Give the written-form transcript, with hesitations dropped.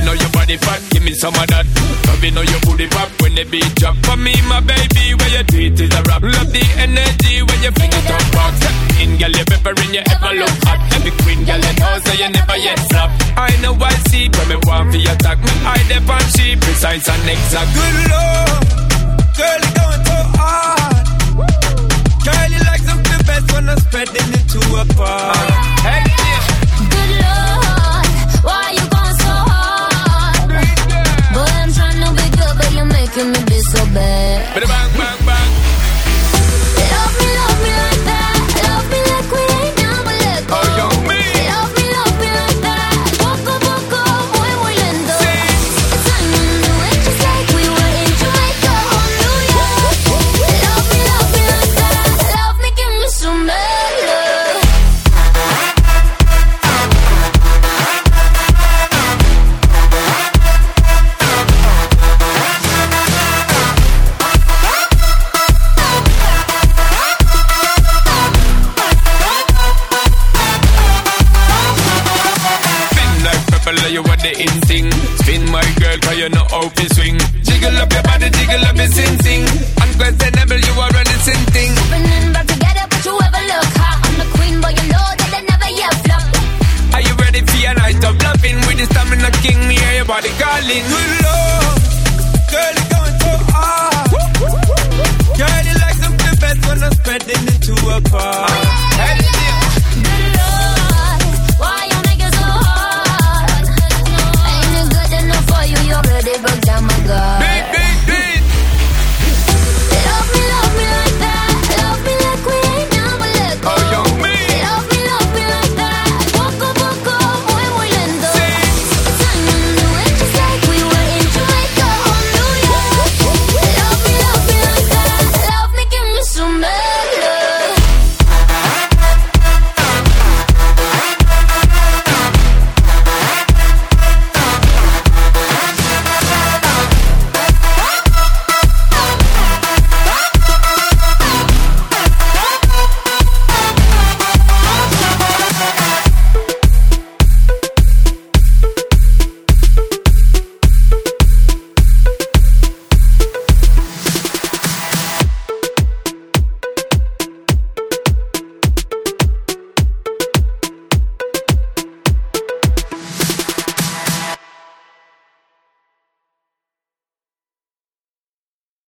Loving all your body fat, give me some of that. Loving all your booty pop when the beat drop. For me, my baby, where your teeth is a rap. Love the energy when you fling it up back. In girl, you peppering, you ever look hot. Every queen girl, you know, so you never yet flop. I know I see when me want for your attack. Me eye dep on she precise and exact. Good Lord, girl, you going so hard. Girl, you like something best when I'm spreading it to a bar. Hey, yeah. Good Lord, why you going so hard? Boy, I'm trying to be good, but you're making me be so bad. Bang, bang, bang. Love me like that. Love me like we ain't never let go. Oh, yo, me. Love me like that. Poco, poco, muy, muy lento. It's time to do it just like we were in Jamaica or New York. Love me like that. Love me, give me some love. You want the in-thing. Spin my girl, cause you know how to swing. Jiggle up your body, jiggle up your sing-sing. Unquestionable, you are running sing thing. Happening back together, but you ever look hot. I'm the queen, but you know that I never yet flop. Are you ready for your night of loving? With the stamina king, me hear your body calling.